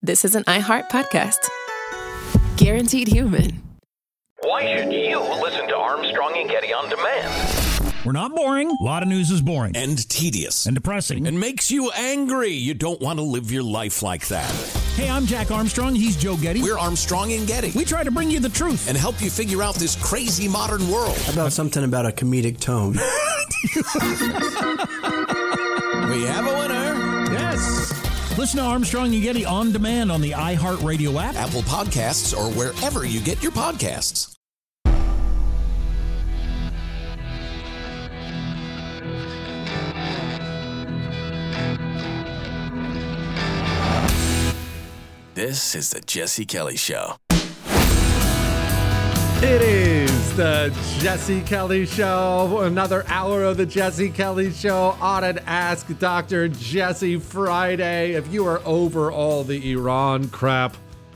this is an iHeart podcast. Guaranteed human. Why should you listen to Armstrong and Getty on demand? We're not boring. A lot of news is boring. And tedious. And depressing. And makes you angry. You don't want to live your life like that. Hey, I'm Jack Armstrong. He's Joe Getty. We're Armstrong and Getty. We try to bring you the truth. And help you figure out this crazy modern world. How about something about a comedic tone? We have a winner. Yes. Listen to Armstrong and Getty on demand on the iHeartRadio app, Apple Podcasts, or wherever you get your podcasts. This is the Jesse Kelly Show. It is the Jesse Kelly Show. Another hour of the Jesse Kelly Show on an Ask Dr. Jesse Friday. If you are over all the Iran crap,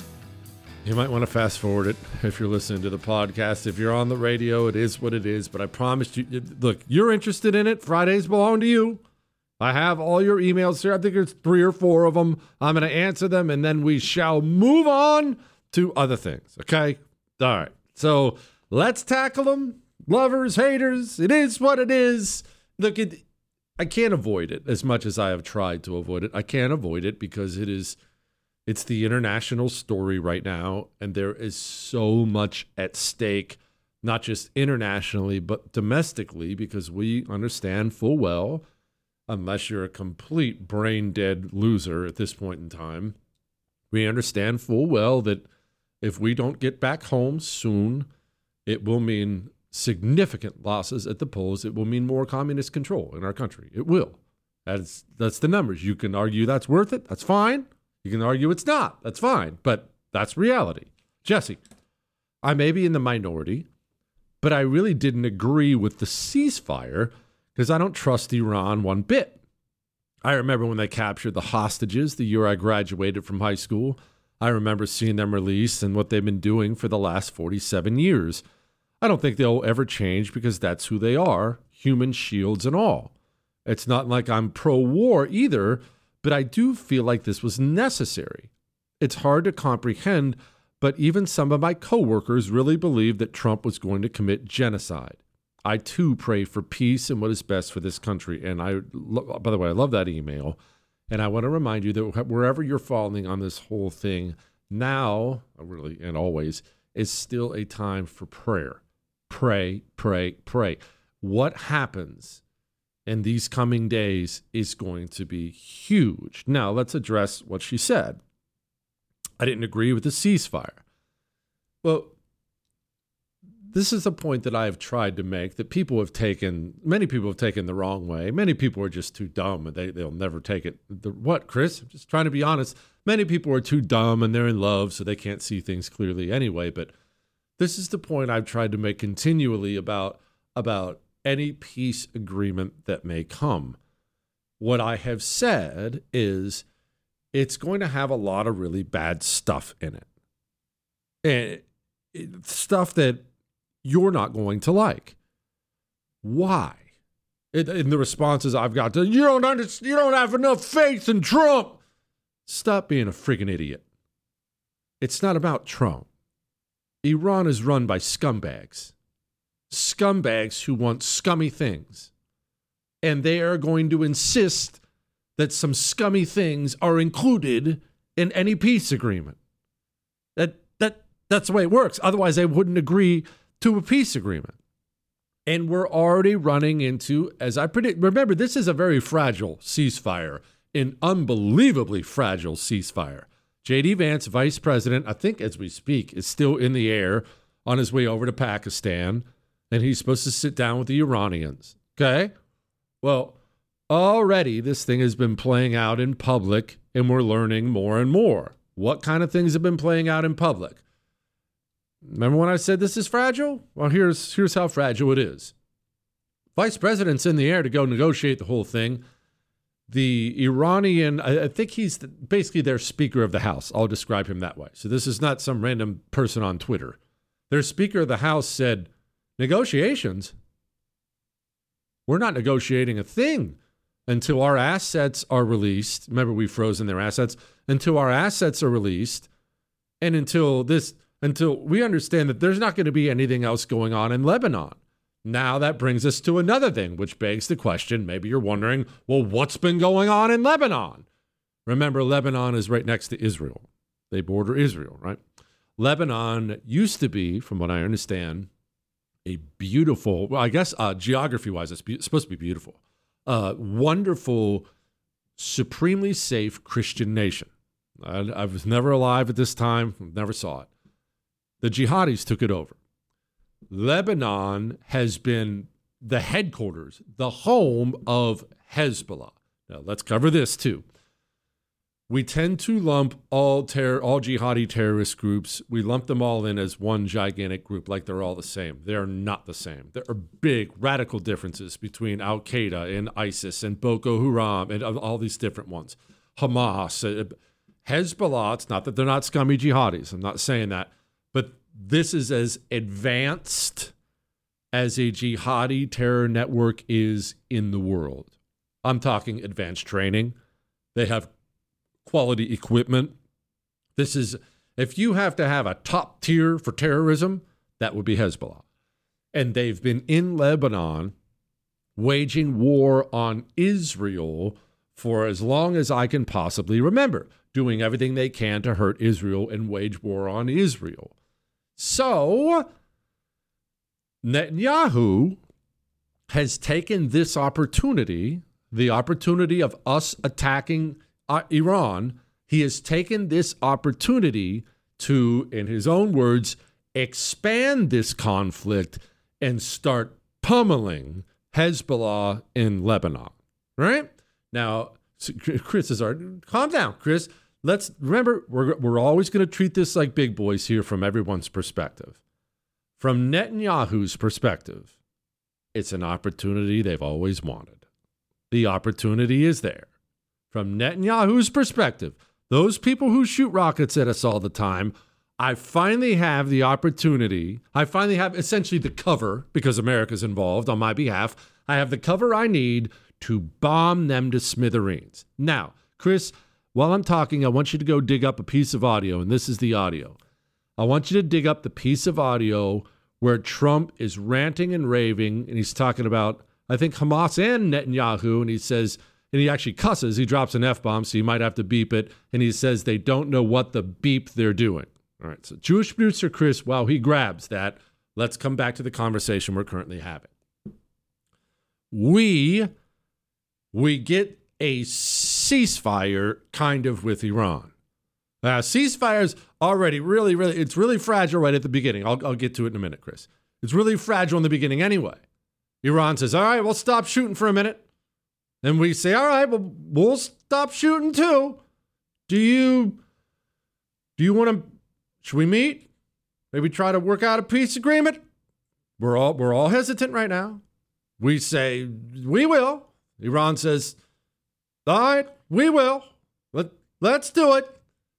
you might want to fast forward it if you're listening to the podcast. If you're on the radio, it is what it is. But I promise you, look, you're interested in it. Fridays belong to you. I have all your emails here. I think there's 3 or 4 of them. I'm going to answer them, and then we shall move on to other things. Okay? All right. So let's tackle them. Lovers, haters, it is what it is. Look, I can't avoid it as much as I have tried to avoid it. I can't avoid it because it's the international story right now, and there is so much at stake, not just internationally, but domestically, because we understand full well, unless you're a complete brain-dead loser at this point in time, we understand full well that if we don't get back home soon, it will mean significant losses at the polls. It will mean more communist control in our country. It will. That's the numbers. You can argue that's worth it. That's fine. You can argue it's not. That's fine. But that's reality. Jesse, I may be in the minority, but I really didn't agree with the ceasefire because I don't trust Iran one bit. I remember when they captured the hostages the year I graduated from high school. I remember seeing them released and what they've been doing for the last 47 years. I don't think they'll ever change because that's who they are, human shields and all. It's not like I'm pro-war either, but I do feel like this was necessary. It's hard to comprehend, but even some of my coworkers really believed that Trump was going to commit genocide. I, too, pray for peace and what is best for this country. And by the way, I love that email. And I want to remind you that wherever you're falling on this whole thing, now, really, and always, is still a time for prayer. Pray, pray, pray. What happens in these coming days is going to be huge. Now, let's address what she said. I didn't agree with the ceasefire. Well, this is a point that I have tried to make that many people have taken the wrong way. Many people are just too dumb and they'll never take it. What, Chris? I'm just trying to be honest. Many people are too dumb and they're in love, so they can't see things clearly anyway. But this is the point I've tried to make continually about any peace agreement that may come. What I have said is it's going to have a lot of really bad stuff in it. And stuff that you're not going to like. Why? In the responses I've got to, you don't have enough faith in Trump. Stop being a friggin' idiot. It's not about Trump. Iran is run by scumbags. Scumbags who want scummy things. And they are going to insist that some scummy things are included in any peace agreement. That's the way it works. Otherwise, they wouldn't agree to a peace agreement. And we're already running into, as I predict, remember, this is a very fragile ceasefire, an unbelievably fragile ceasefire. J.D. Vance, vice president, I think as we speak, is still in the air on his way over to Pakistan, and he's supposed to sit down with the Iranians. Okay? Well, already this thing has been playing out in public, and we're learning more and more. What kind of things have been playing out in public? Remember when I said this is fragile? Well, here's how fragile it is. Vice president's in the air to go negotiate the whole thing. The Iranian, I think he's basically their Speaker of the House. I'll describe him that way. So this is not some random person on Twitter. Their Speaker of the House said, negotiations? We're not negotiating a thing. until our assets are released. Remember, we've frozen their assets. Until our assets are released, and until we understand that there's not going to be anything else going on in Lebanon. Now that brings us to another thing, which begs the question, maybe you're wondering, well, what's been going on in Lebanon? Remember, Lebanon is right next to Israel. They border Israel, right? Lebanon used to be, from what I understand, a beautiful, well, I guess geography-wise, it's supposed to be beautiful, wonderful, supremely safe Christian nation. I was never alive at this time, never saw it. The jihadis took it over. Lebanon has been the headquarters, the home of Hezbollah. Now, let's cover this too. We tend to lump all jihadi terrorist groups, we lump them all in as one gigantic group, like they're all the same. They're not the same. There are big, radical differences between Al-Qaeda and ISIS and Boko Haram and all these different ones. Hamas, Hezbollah, it's not that they're not scummy jihadis. I'm not saying that. But this is as advanced as a jihadi terror network is in the world. I'm talking advanced training. They have quality equipment. This is, if you have to have a top tier for terrorism, that would be Hezbollah. And they've been in Lebanon waging war on Israel for as long as I can possibly remember, doing everything they can to hurt Israel and wage war on Israel. So, Netanyahu has taken this opportunity, the opportunity of us attacking Iran, he has taken this opportunity to, in his own words, expand this conflict and start pummeling Hezbollah in Lebanon. Right? Now, Chris is calm down, Chris. Let's remember, we're always going to treat this like big boys here from everyone's perspective. From Netanyahu's perspective, it's an opportunity they've always wanted. The opportunity is there. From Netanyahu's perspective, those people who shoot rockets at us all the time, I finally have the opportunity. I finally have essentially the cover, because America's involved on my behalf. I have the cover I need to bomb them to smithereens. Now, Chris, while I'm talking, I want you to go dig up a piece of audio, and this is the audio. I want you to dig up the piece of audio where Trump is ranting and raving, and he's talking about, I think, Hamas and Netanyahu, and he says, and he actually cusses, he drops an F-bomb, so you might have to beep it, and he says they don't know what the beep they're doing. All right, so Jewish producer Chris, while he grabs that, let's come back to the conversation we're currently having. We get a ceasefire kind of with Iran. Ceasefire's already really, it's really fragile right at the beginning. I'll get to it in a minute, Chris. It's really fragile in the beginning anyway. Iran says, all right, we'll stop shooting for a minute. Then we say, all right, well, we'll stop shooting too. Do you want to, should we meet? Maybe try to work out a peace agreement? We're all hesitant right now. We say, we will. Iran says, all right, we will. Let's do it.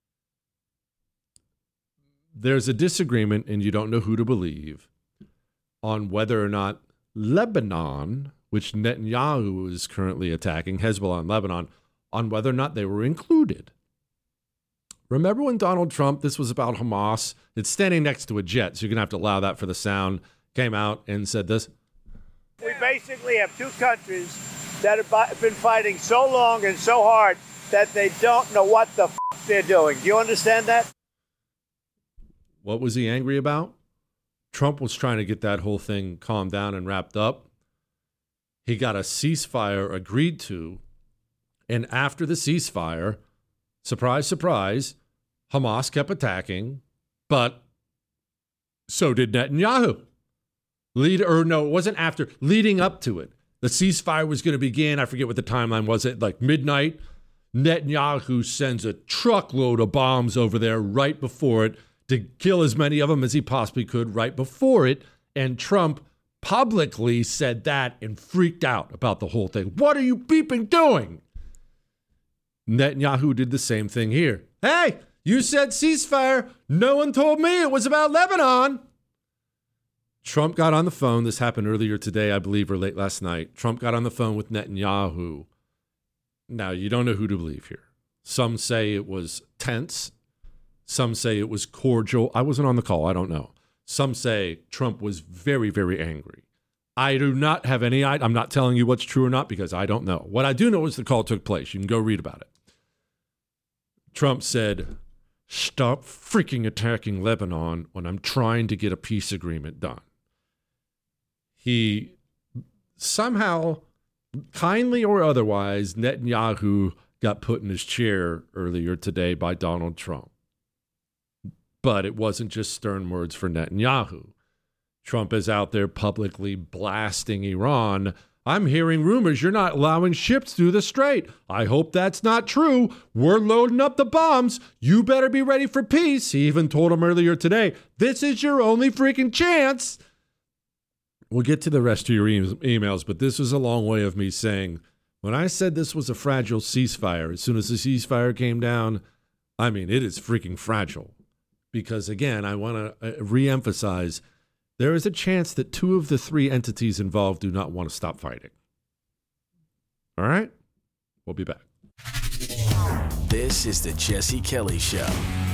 There's a disagreement, and you don't know who to believe, on whether or not Lebanon, which Netanyahu is currently attacking, Hezbollah in Lebanon, on whether or not they were included. Remember when Donald Trump, this was about Hamas, it's standing next to a jet, so you're going to have to allow that for the sound, came out and said this. We basically have two countries that have been fighting so long and so hard that they don't know what the they're doing. Do you understand that? What was he angry about? Trump was trying to get that whole thing calmed down and wrapped up. He got a ceasefire agreed to. And after the ceasefire, surprise, surprise, Hamas kept attacking, but so did Netanyahu. It wasn't after, leading up to it. The ceasefire was going to begin. I forget what the timeline was. At like midnight, Netanyahu sends a truckload of bombs over there right before it to kill as many of them as he possibly could right before it. And Trump publicly said that and freaked out about the whole thing. What are you beeping doing? Netanyahu did the same thing here. Hey, you said ceasefire. No one told me it was about Lebanon. Trump got on the phone. This happened earlier today, I believe, or late last night. Trump got on the phone with Netanyahu Now, you don't know who to believe here. Some say it was tense. Some say it was cordial. I wasn't on the call. I don't know. Some say Trump was very, very angry. I do not have any idea. I'm not telling you what's true or not because I don't know. What I do know is the call took place. You can go read about it. Trump said, "Stop freaking attacking Lebanon when I'm trying to get a peace agreement done." He somehow, kindly or otherwise, Netanyahu got put in his chair earlier today by Donald Trump. But it wasn't just stern words for Netanyahu. Trump is out there publicly blasting Iran. "I'm hearing rumors you're not allowing ships through the strait. I hope that's not true. We're loading up the bombs. You better be ready for peace." He even told him earlier today, "This is your only freaking chance." We'll get to the rest of your emails, but this was a long way of me saying, when I said this was a fragile ceasefire, as soon as the ceasefire came down, I mean, it is freaking fragile. Because again, I want to reemphasize, there is a chance that 2 of the 3 entities involved do not want to stop fighting. All right? We'll be back. This is the Jesse Kelly Show.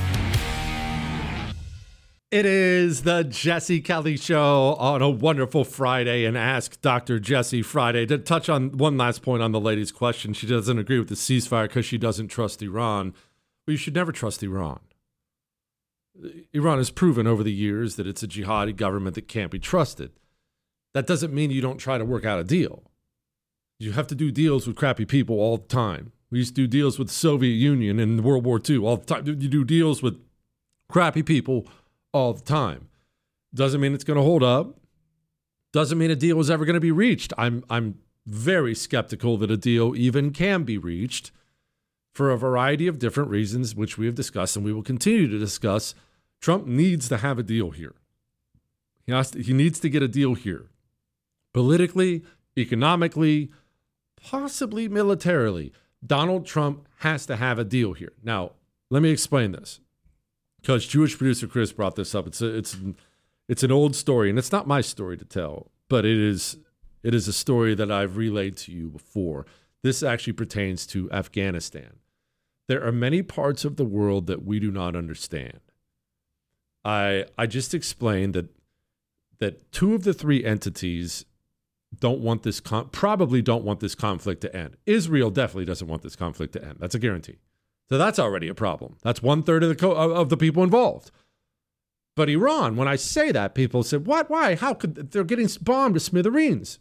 It is the Jesse Kelly Show on a wonderful Friday and Ask Dr. Jesse Friday. To touch on one last point on the lady's question, she doesn't agree with the ceasefire because she doesn't trust Iran. Well, you should never trust Iran. Iran has proven over the years that it's a jihadi government that can't be trusted. That doesn't mean you don't try to work out a deal. You have to do deals with crappy people all the time. We used to do deals with the Soviet Union in World War II all the time. You do deals with crappy people all the time. Doesn't mean it's going to hold up. Doesn't mean a deal is ever going to be reached. I'm very skeptical that a deal even can be reached for a variety of different reasons, which we have discussed and we will continue to discuss. Trump needs to have a deal here. He needs to get a deal here. Politically, economically, possibly militarily. Donald Trump has to have a deal here. Now, let me explain this. Because Jewish producer Chris brought this up. It's an old story, and it's not my story to tell, but it is a story that I've relayed to you before. This actually pertains to Afghanistan. There are many parts of the world that we do not understand. I just explained that 2 of the 3 entities probably don't want this conflict to end. Israel definitely doesn't want this conflict to end. That's a guarantee. So that's already a problem. That's 1/3 of the people involved. But Iran, when I say that, people say, "What? Why? How could they're getting bombed to smithereens?"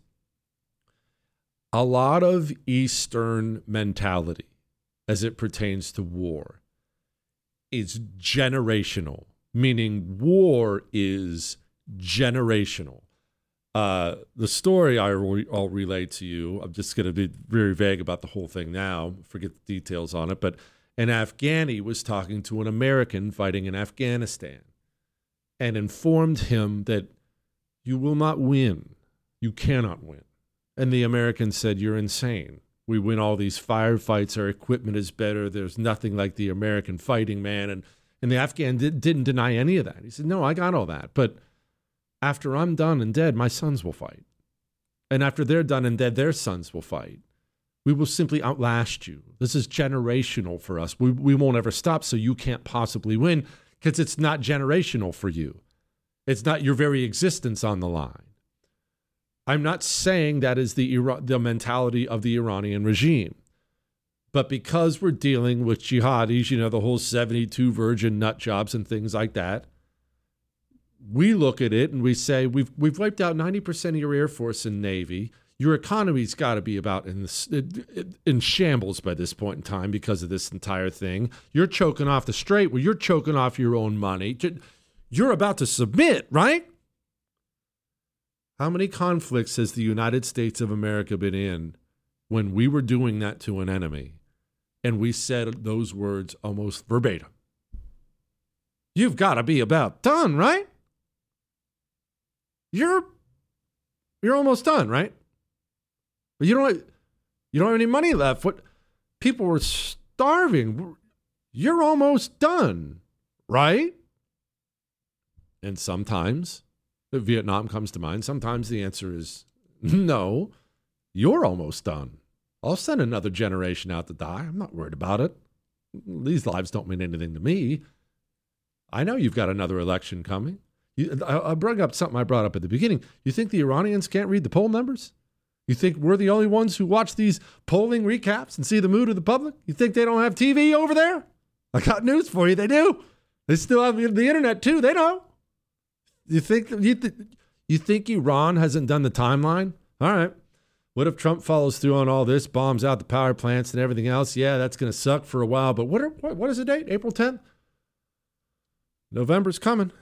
A lot of Eastern mentality, as it pertains to war, is generational. Meaning, war is generational. The story I'll relay to you. I'm just going to be very vague about the whole thing now. Forget the details on it, but an Afghani was talking to an American fighting in Afghanistan and informed him that you will not win. You cannot win. And the American said, "You're insane. We win all these firefights. Our equipment is better. There's nothing like the American fighting man." And the Afghan didn't deny any of that. He said, "No, I got all that. But after I'm done and dead, my sons will fight. And after they're done and dead, their sons will fight. We will simply outlast you. This is generational for us. We won't ever stop, so you can't possibly win because it's not generational for you. It's not your very existence on the line." I'm not saying that is the mentality of the Iranian regime. But because we're dealing with jihadis, the whole 72 virgin nut jobs and things like that, we look at it and we say, we've wiped out 90% of your Air Force and Navy. Your economy's got to be about in shambles by this point in time because of this entire thing. You're choking off the strait. Well, you're choking off your own money. You're about to submit, right? How many conflicts has the United States of America been in when we were doing that to an enemy and we said those words almost verbatim? You've got to be about done, right? You're almost done, right? But you don't have any money left. What? People were starving. You're almost done, right? And sometimes Vietnam comes to mind. Sometimes the answer is no, you're almost done. I'll send another generation out to die. I'm not worried about it. These lives don't mean anything to me. I know you've got another election coming. I bring up something I brought up at the beginning. You think the Iranians can't read the poll numbers? You think we're the only ones who watch these polling recaps and see the mood of the public? You think they don't have TV over there? I got news for you. They do. They still have the internet too. They know. You think Iran hasn't done the timeline? All right. What if Trump follows through on all this, bombs out the power plants and everything else? Yeah, that's going to suck for a while. But what is the date? April 10th? November's coming.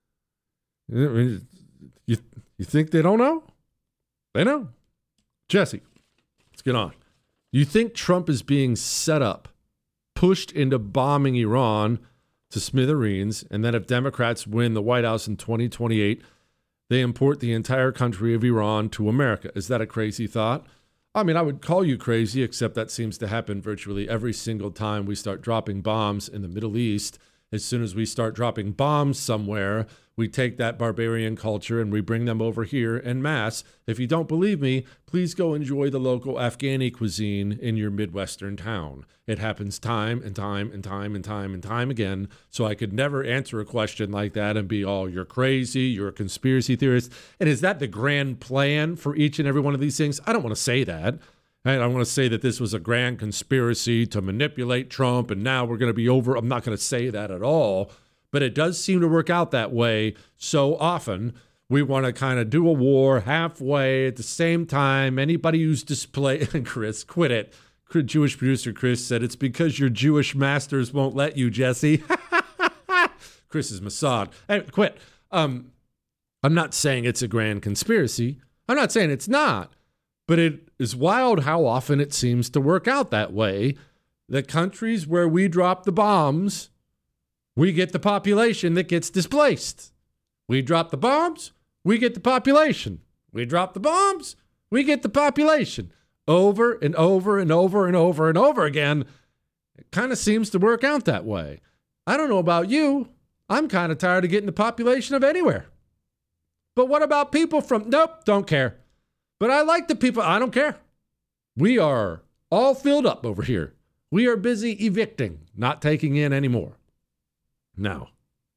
You think they don't know? They know. Jesse, let's get on. You think Trump is being set up, pushed into bombing Iran to smithereens, and then if Democrats win the White House in 2028, they import the entire country of Iran to America? Is that a crazy thought? I mean, I would call you crazy, except that seems to happen virtually every single time we start dropping bombs in the Middle East. As soon as we start dropping bombs somewhere, we take that barbarian culture and we bring them over here en masse. If you don't believe me, please go enjoy the local Afghani cuisine in your Midwestern town. It happens time and time and time and time and time again. So I could never answer a question like that and be all, you're crazy, you're a conspiracy theorist. And is that the grand plan for each and every one of these things? I don't want to say that. I want to say that this was a grand conspiracy to manipulate Trump and now we're going to be over. I'm not going to say that at all, but it does seem to work out that way so often. We want to kind of do a war halfway at the same time. Anybody who's and Chris, quit it. Jewish producer Chris said, it's because your Jewish masters won't let you, Jesse. Chris is Mossad. Hey, quit. I'm not saying it's a grand conspiracy. I'm not saying it's not. But it is wild how often it seems to work out that way. The countries where we drop the bombs, we get the population that gets displaced. We drop the bombs, we get the population. We drop the bombs, we get the population. Over and over and over and over and over again. It kind of seems to work out that way. I don't know about you. I'm kind of tired of getting the population of anywhere. But what about people from, nope, don't care. But I like the people. I don't care. We are all filled up over here. We are busy evicting, not taking in anymore. Now,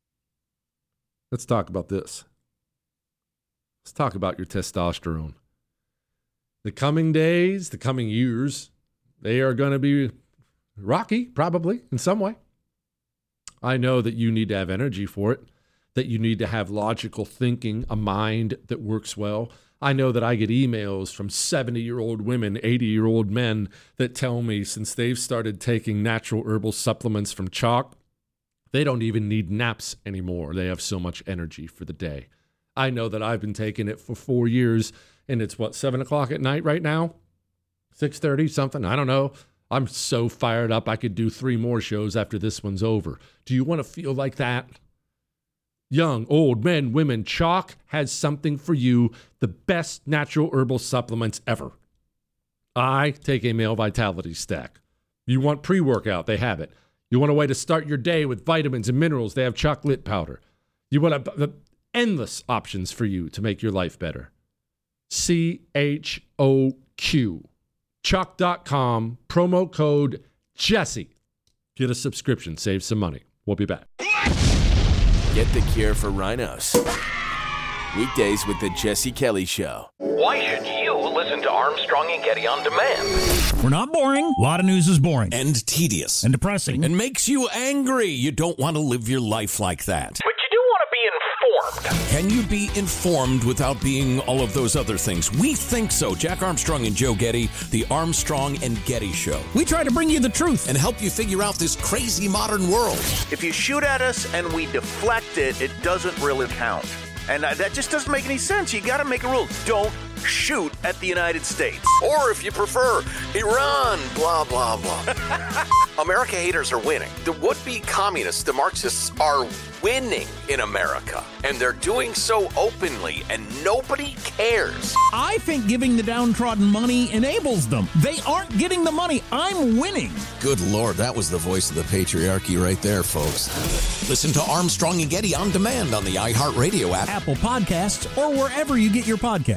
let's talk about this. Let's talk about your testosterone. The coming days, the coming years, they are going to be rocky, probably, in some way. I know that you need to have energy for it, that you need to have logical thinking, a mind that works well. I know that I get emails from 70-year-old women, 80-year-old men that tell me since they've started taking natural herbal supplements from chalk, they don't even need naps anymore. They have so much energy for the day. I know that I've been taking it for 4 years, and it's, 7 o'clock at night right now? 6:30, something? I don't know. I'm so fired up I could do 3 more shows after this one's over. Do you want to feel like that? Young, old, men, women, chalk has something for you, the best natural herbal supplements ever. I take a male vitality stack. You want pre-workout, they have it. You want a way to start your day with vitamins and minerals, they have chocolate powder. You want endless options for you to make your life better. CHOQ. Chalk.com, promo code Jesse. Get a subscription, save some money. We'll be back. Get the cure for rhinos. Weekdays with the Jesse Kelly Show. Why should you listen to Armstrong and Getty on demand? We're not boring. A lot of news is boring. And tedious. And depressing. And makes you angry. You don't want to live your life like that. But you do want to be informed. Can you be informed without being all of those other things? We think so. Jack Armstrong and Joe Getty, the Armstrong and Getty Show. We try to bring you the truth and help you figure out this crazy modern world. If you shoot at us and we deflect it, it doesn't really count. And that just doesn't make any sense. You got to make a rule. Don't shoot at the United States. Or if you prefer, Iran, blah, blah, blah. America haters are winning. The would-be communists, the Marxists, are winning in America. And they're doing so openly, and nobody cares. I think giving the downtrodden money enables them. They aren't getting the money. I'm winning. Good Lord, that was the voice of the patriarchy right there, folks. Listen to Armstrong and Getty on demand on the iHeartRadio app, Apple Podcasts, or wherever you get your podcasts.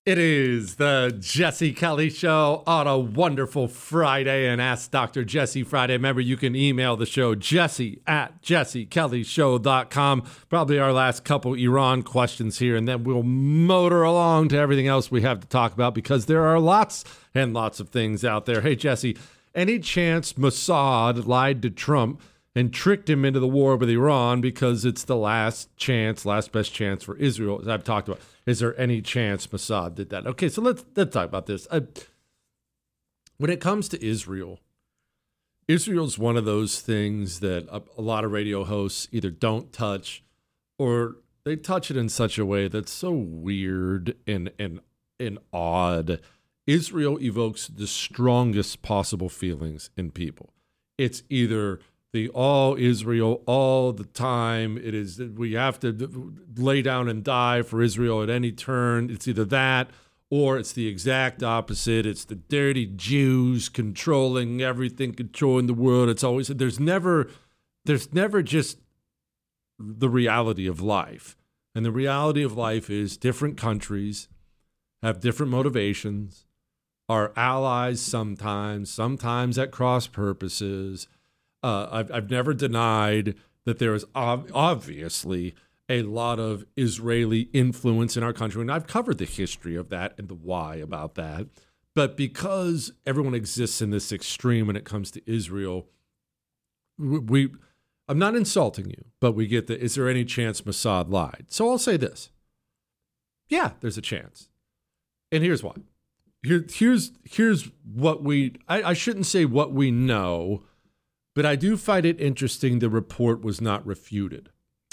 It is the Jesse Kelly Show on a wonderful Friday, and Ask Dr. Jesse Friday. Remember, you can email the show, jesse@jessekellyshow.com. Probably our last couple Iran questions here, and then we'll motor along to everything else we have to talk about because there are lots and lots of things out there. Hey, Jesse, any chance Mossad lied to Trump and tricked him into the war with Iran because it's the last best chance for Israel, as I've talked about? Is there any chance Mossad did that? Okay, so let's talk about this. When it comes to Israel's one of those things that a lot of radio hosts either don't touch or they touch it in such a way that's so weird and odd. Israel evokes the strongest possible feelings in people. It's either the all Israel all the time. It is, we have to lay down and die for Israel at any turn. It's either that or it's the exact opposite. It's the dirty Jews controlling everything, controlling the world. It's always, there's never just the reality of life. And the reality of life is different countries have different motivations, are allies sometimes at cross purposes. I've never denied that there is obviously a lot of Israeli influence in our country, and I've covered the history of that and the why about that. But because everyone exists in this extreme when it comes to Israel, I'm not insulting you, but we get is there any chance Mossad lied? So I'll say this. Yeah, there's a chance. And here's why. Here's what I shouldn't say what we know, but I do find it interesting the report was not refuted.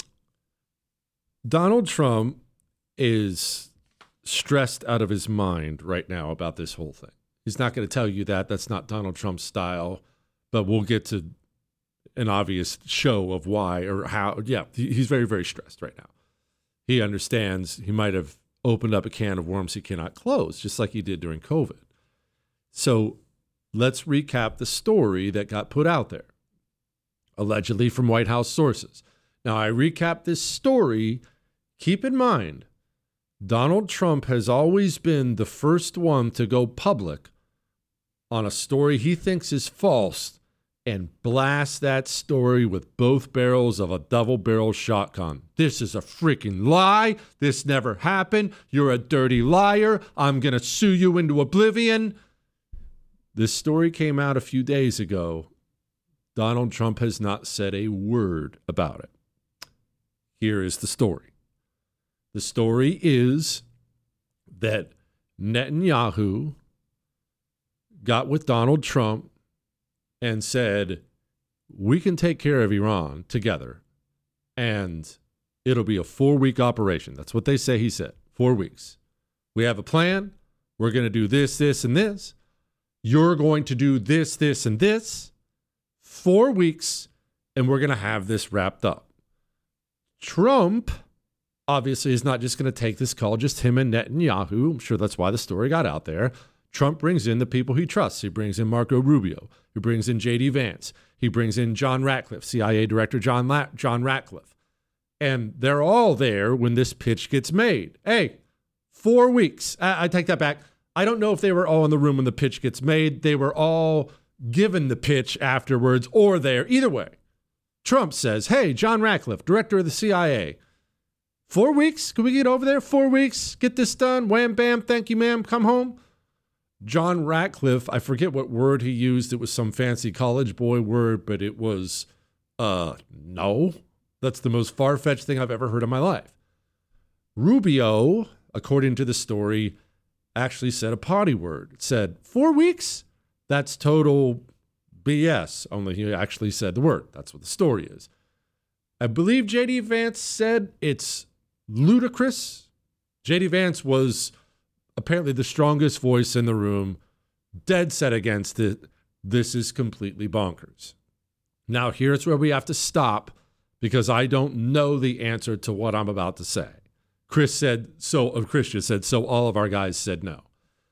Donald Trump is stressed out of his mind right now about this whole thing. He's not going to tell you that. That's not Donald Trump's style, but we'll get to an obvious show of why or how. Yeah, he's very, very stressed right now. He understands he might have opened up a can of worms he cannot close, just like he did during COVID. So let's recap the story that got put out there, allegedly from White House sources. Now, I recap this story. Keep in mind, Donald Trump has always been the first one to go public on a story he thinks is false and blast that story with both barrels of a double-barrel shotgun. This is a freaking lie. This never happened. You're a dirty liar. I'm going to sue you into oblivion. This story came out a few days ago. Donald Trump has not said a word about it. Here is the story. The story is that Netanyahu got with Donald Trump and said, we can take care of Iran together, and it'll be a 4-week operation. That's what they say he said, 4 weeks. We have a plan. We're going to do this, this, and this. You're going to do this, this, and this. 4 weeks, and we're going to have this wrapped up. Trump obviously is not just going to take this call, just him and Netanyahu. I'm sure that's why the story got out there. Trump brings in the people he trusts. He brings in Marco Rubio. He brings in J.D. Vance. He brings in John Ratcliffe, CIA Director John Ratcliffe. And they're all there when this pitch gets made. Hey, 4 weeks. I take that back. I don't know if they were all in the room when the pitch gets made. They were all given the pitch afterwards or there. Either way, Trump says, hey, John Ratcliffe, Director of the CIA, 4 weeks? Can we get over there? 4 weeks? Get this done? Wham, bam, thank you, ma'am. Come home. John Ratcliffe, I forget what word he used. It was some fancy college boy word, but it was, no. That's the most far-fetched thing I've ever heard in my life. Rubio, according to the story, actually said a potty word. It said, 4 weeks? That's total BS. Only he actually said the word. That's what the story is. I believe J.D. Vance said it's ludicrous. J.D. Vance was apparently the strongest voice in the room, dead set against it. This is completely bonkers. Now, here's where we have to stop because I don't know the answer to what I'm about to say. Christian said, so all of our guys said no.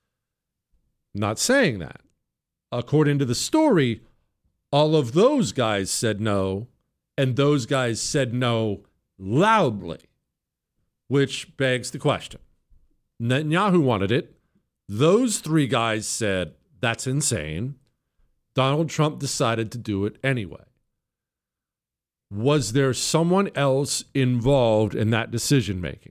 Not saying that. According to the story, all of those guys said no, and those guys said no loudly, which begs the question. Netanyahu wanted it. Those three guys said, that's insane. Donald Trump decided to do it anyway. Was there someone else involved in that decision making?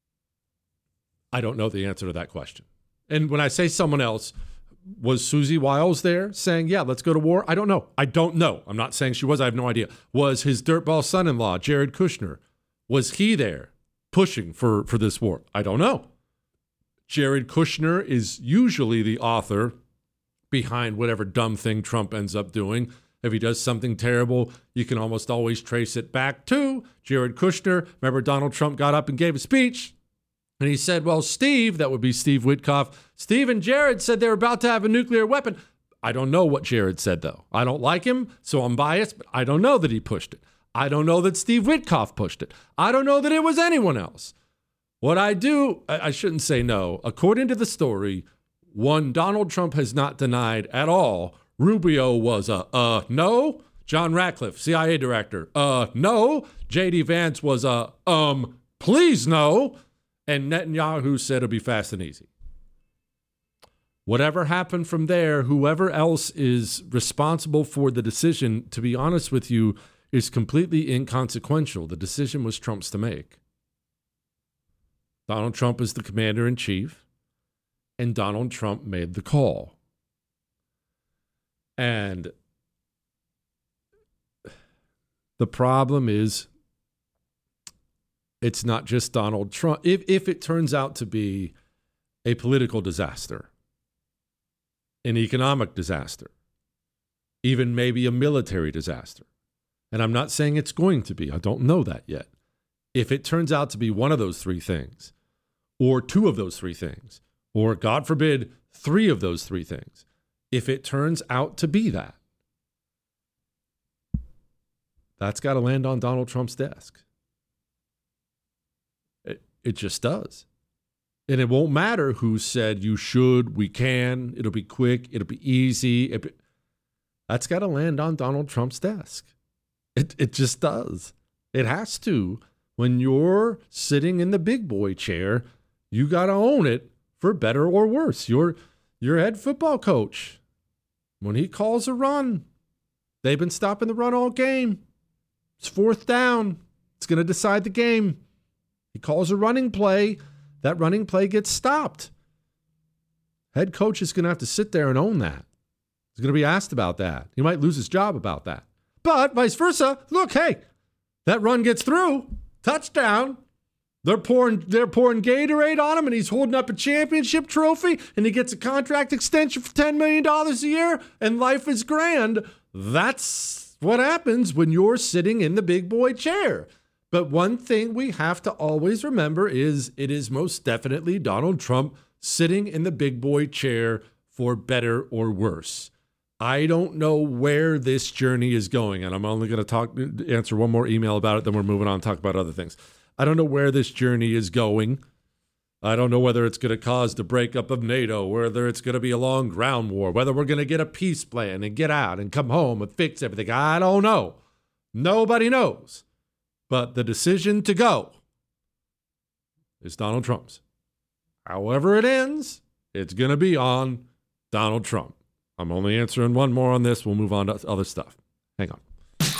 I don't know the answer to that question. And when I say someone else, was Susie Wiles there saying, yeah, let's go to war? I don't know. I'm not saying she was. I have no idea. Was his dirtball son-in-law, Jared Kushner, was he there pushing for this war? I don't know. Jared Kushner is usually the author behind whatever dumb thing Trump ends up doing. If he does something terrible, you can almost always trace it back to Jared Kushner. Remember, Donald Trump got up and gave a speech, and he said, well, Steve, that would be Steve Witkoff, Steve and Jared said they were about to have a nuclear weapon. I don't know what Jared said, though. I don't like him, so I'm biased, but I don't know that he pushed it. I don't know that Steve Witkoff pushed it. I don't know that it was anyone else. What I do, I shouldn't say no. According to the story, one, Donald Trump has not denied at all Rubio was no. John Ratcliffe, CIA director, no. J.D. Vance was please no. And Netanyahu said it'll be fast and easy. Whatever happened from there, whoever else is responsible for the decision, to be honest with you, is completely inconsequential. The decision was Trump's to make. Donald Trump is the commander-in-chief, and Donald Trump made the call. And the problem is, it's not just Donald Trump. If it turns out to be a political disaster, an economic disaster, even maybe a military disaster, and I'm not saying it's going to be, I don't know that yet. If it turns out to be one of those three things, or two of those three things, or God forbid, three of those three things, if it turns out to be that, that's got to land on Donald Trump's desk. It just does. And it won't matter who said you should, we can, it'll be quick, it'll be easy. That's got to land on Donald Trump's desk. It just does. It has to. When you're sitting in the big boy chair, you got to own it for better or worse. Your head football coach, when he calls a run, they've been stopping the run all game. It's fourth down. It's going to decide the game. He calls a running play. That running play gets stopped. Head coach is going to have to sit there and own that. He's going to be asked about that. He might lose his job about that. But vice versa, look, hey, that run gets through. Touchdown. They're pouring Gatorade on him, and he's holding up a championship trophy, and he gets a contract extension for $10 million a year, and life is grand. That's what happens when you're sitting in the big boy chair. But one thing we have to always remember is it is most definitely Donald Trump sitting in the big boy chair for better or worse. I don't know where this journey is going, and I'm only going to answer one more email about it, then we're moving on and talk about other things. I don't know where this journey is going. I don't know whether it's going to cause the breakup of NATO, whether it's going to be a long ground war, whether we're going to get a peace plan and get out and come home and fix everything. I don't know. Nobody knows. But the decision to go is Donald Trump's. However it ends, it's going to be on Donald Trump. I'm only answering one more on this. We'll move on to other stuff. Hang on.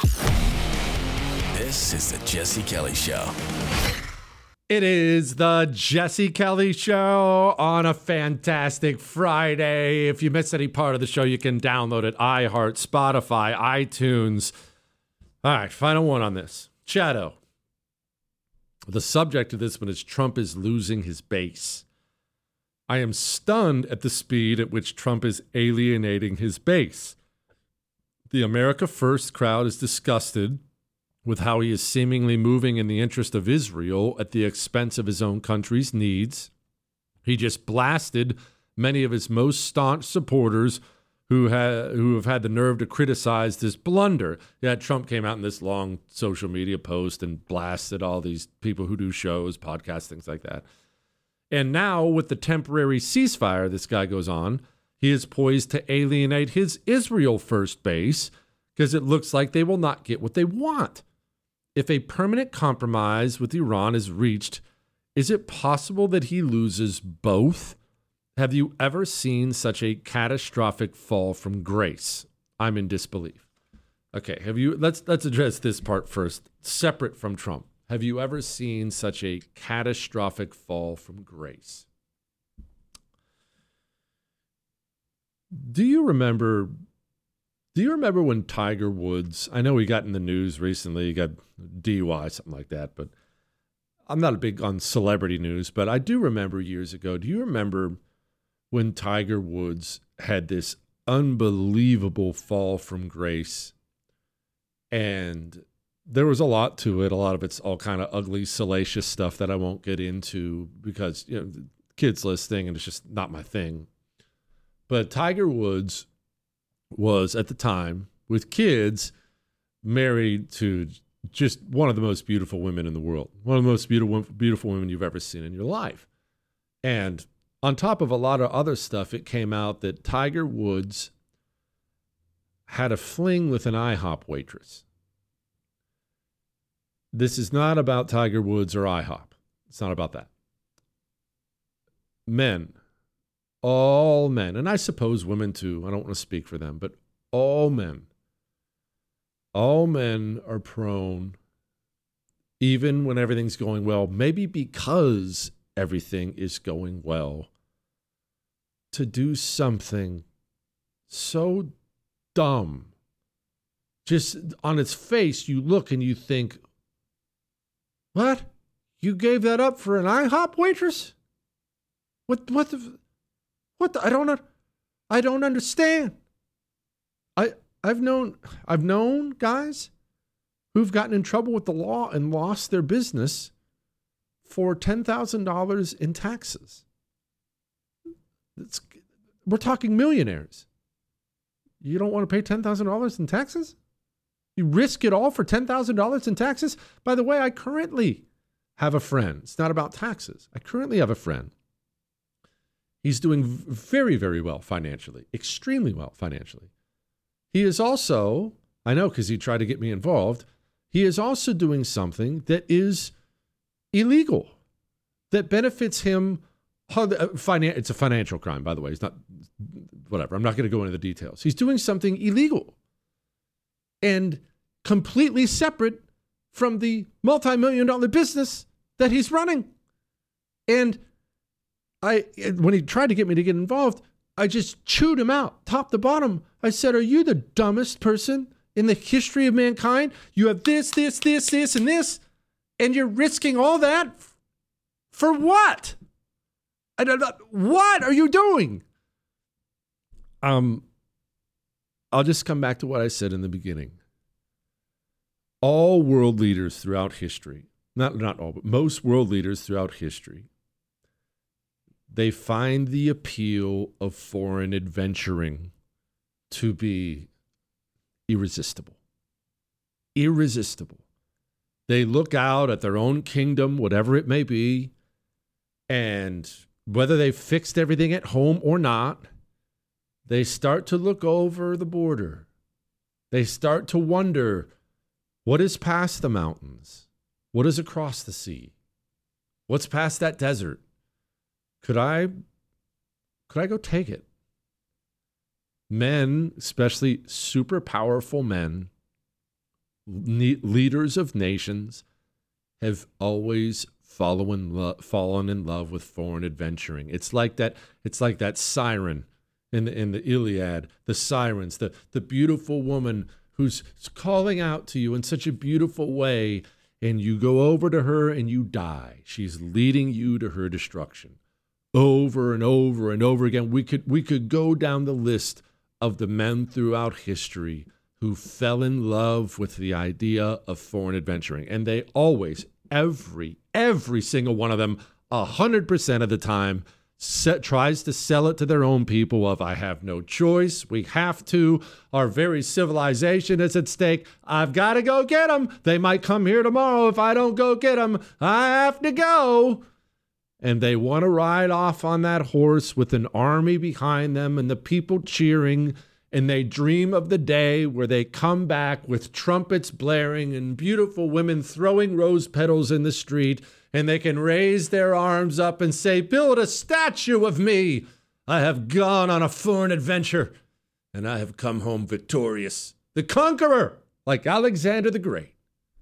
This is the Jesse Kelly Show. It is the Jesse Kelly Show on a fantastic Friday. If you missed any part of the show, you can download it. iHeart, Spotify, iTunes. All right, final one on this. Shadow. The subject of this one is Trump is losing his base. I am stunned at the speed at which Trump is alienating his base. The America First crowd is disgusted with how he is seemingly moving in the interest of Israel at the expense of his own country's needs. He just blasted many of his most staunch supporters who have had the nerve to criticize this blunder. Yeah, Trump came out in this long social media post and blasted all these people who do shows, podcasts, things like that. And now with the temporary ceasefire this guy goes on, he is poised to alienate his Israel First base because it looks like they will not get what they want. If a permanent compromise with Iran is reached, Is it possible that he loses both? Have you ever seen such a catastrophic fall from grace? I'm in disbelief. Okay, let's address this part first, separate from Trump. Have you ever seen such a catastrophic fall from grace? Do you remember when Tiger Woods, I know he got in the news recently, he got DUI, something like that, but I'm not big on celebrity news, but I do remember years ago, do you remember when Tiger Woods had this unbelievable fall from grace? And there was a lot to it. A lot of it's all kind of ugly, salacious stuff that I won't get into because, kids listening, and it's just not my thing. But Tiger Woods was, at the time, with kids, married to just one of the most beautiful women in the world. One of the most beautiful women you've ever seen in your life. And on top of a lot of other stuff, it came out that Tiger Woods had a fling with an IHOP waitress. This is not about Tiger Woods or IHOP. It's not about that. Men, all men, and I suppose women too, I don't want to speak for them, but all men are prone, even when everything's going well, maybe because everything is going well, to do something so dumb. Just on its face, you look and you think, what? You gave that up for an IHOP waitress? What the I don't understand. I've known guys who've gotten in trouble with the law and lost their business for $10,000 in taxes. We're talking millionaires. You don't want to pay $10,000 in taxes? You risk it all for $10,000 in taxes? By the way, I currently have a friend. It's not about taxes. I currently have a friend. He's doing very, very well financially, extremely well financially. He is also, I know because he tried to get me involved, he is also doing something that is illegal, that benefits him. It's a financial crime, by the way. It's not, whatever. I'm not going to go into the details. He's doing something illegal and completely separate from the multi-million-dollar business that he's running. And when he tried to get me to get involved, I just chewed him out, top to bottom. I said, are you the dumbest person in the history of mankind? You have this, and this, and you're risking all that for what? What are you doing? I'll just come back to what I said in the beginning. All world leaders throughout history, not all, but most world leaders throughout history, they find the appeal of foreign adventuring to be irresistible. Irresistible. They look out at their own kingdom, whatever it may be, and whether they've fixed everything at home or not, they start to look over the border. They start to wonder, what is past the mountains? What is across the sea? What's past that desert? Could I go take it? Men, especially super powerful men, leaders of nations, have always fallen in love with foreign adventuring. It's like that siren in the Iliad, the sirens, the beautiful woman who's calling out to you in such a beautiful way, and you go over to her and you die. She's leading you to her destruction. Over and over and over again. We could go down the list of the men throughout history who fell in love with the idea of foreign adventuring. And they always, every single one of them, 100% of the time, tries to sell it to their own people of, I have no choice, we have to, our very civilization is at stake, I've got to go get them. They might come here tomorrow. If I don't go get them, I have to go. And they want to ride off on that horse with an army behind them and the people cheering and they dream of the day where they come back with trumpets blaring and beautiful women throwing rose petals in the street, and they can raise their arms up and say, "Build a statue of me. I have gone on a foreign adventure, and I have come home victorious, the conqueror, like Alexander the Great."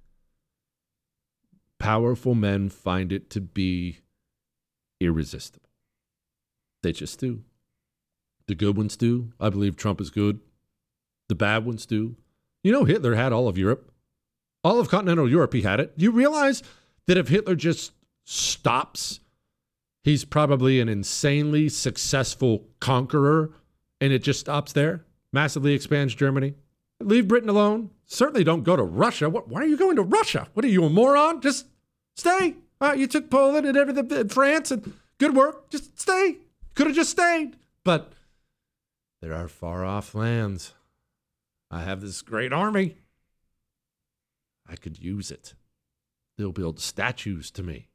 Powerful men find it to be irresistible. They just do. The good ones do. I believe Trump is good. The bad ones do. You know, Hitler had all of Europe. All of continental Europe, he had it. Do you realize that if Hitler just stops, he's probably an insanely successful conqueror, and it just stops there? Massively expands Germany. Leave Britain alone. Certainly don't go to Russia. Why are you going to Russia? What are you, a moron? Just stay. You took Poland and everything, France, and good work. Just stay. Could have just stayed. But there are far-off lands. I have this great army. I could use it. They'll build statues to me.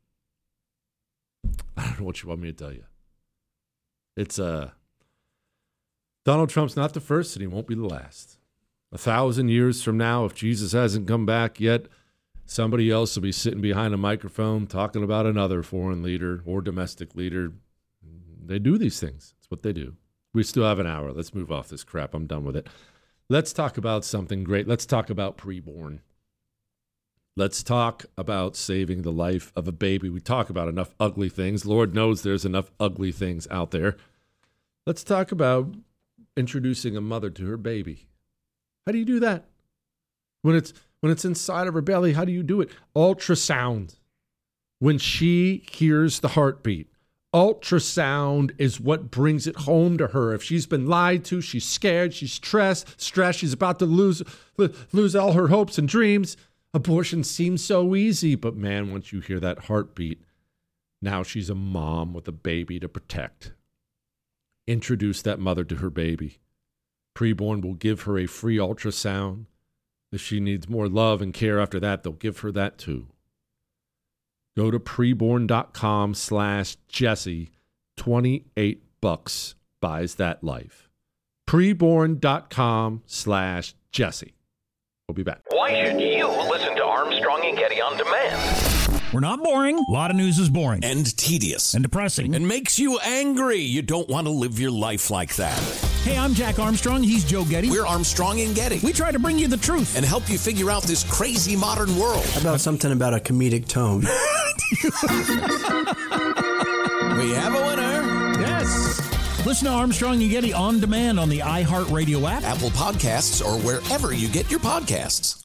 I don't know what you want me to tell you. It's Donald Trump's not the first, and he won't be the last. 1,000 years from now, if Jesus hasn't come back yet, somebody else will be sitting behind a microphone talking about another foreign leader or domestic leader. They do these things. That's what they do. We still have an hour. Let's move off this crap. I'm done with it. Let's talk about something great. Let's talk about preborn. Let's talk about saving the life of a baby. We talk about enough ugly things. Lord knows there's enough ugly things out there. Let's talk about introducing a mother to her baby. How do you do that? When it's inside of her belly, how do you do it? Ultrasound. When she hears the heartbeat, ultrasound is what brings it home to her. If she's been lied to, she's scared, she's stressed, she's about to lose all her hopes and dreams. Abortion seems so easy, but man, once you hear that heartbeat, now she's a mom with a baby to protect. Introduce that mother to her baby. Preborn will give her a free ultrasound. If she needs more love and care after that, they'll give her that too. Go to preborn.com/Jesse. $28 buys that life. Preborn.com/Jesse. We'll be back. Why should you listen to Armstrong and Getty on demand? We're not boring. A lot of news is boring. And tedious. And depressing. And makes you angry. You don't want to live your life like that. Hey, I'm Jack Armstrong. He's Joe Getty. We're Armstrong and Getty. We try to bring you the truth. And help you figure out this crazy modern world. How about something about a comedic tone? We have a winner. Yes. Listen to Armstrong and Getty on demand on the iHeartRadio app, Apple Podcasts, or wherever you get your podcasts.